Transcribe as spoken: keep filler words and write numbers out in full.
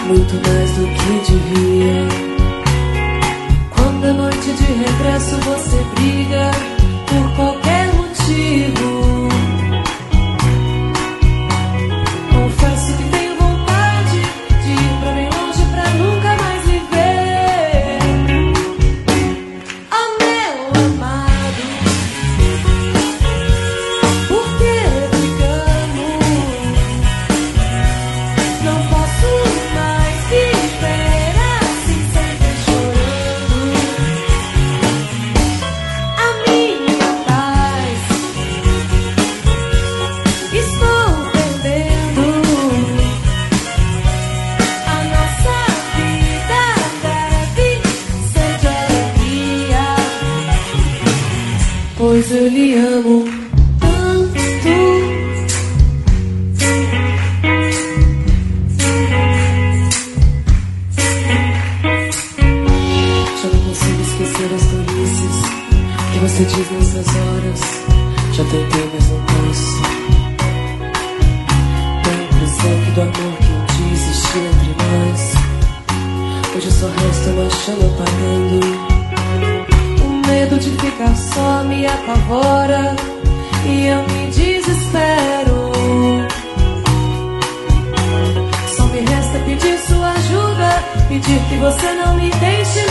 muito mais do que devia. Quando à noite de regresso você briga por qualquer motivo, confesso que tenho vontade de ir pra bem longe pra nunca mais viver. Oh, meu amado, por que brigamos? Não posso mais viver assim, sempre chorando. A minha paz estou perdendo. A nossa vida deve ser de alegria, pois eu lhe amo tanto. Já não consigo esquecer as tolices que você diz nessas horas. Já tentei, mas não posso. Tenho a impressão que do amor que um dia existiu entre nós, hoje só resta uma chama apagando. O medo de ficar só me apavora e eu me desespero. Só me resta pedir sua ajuda, pedir que você não me deixe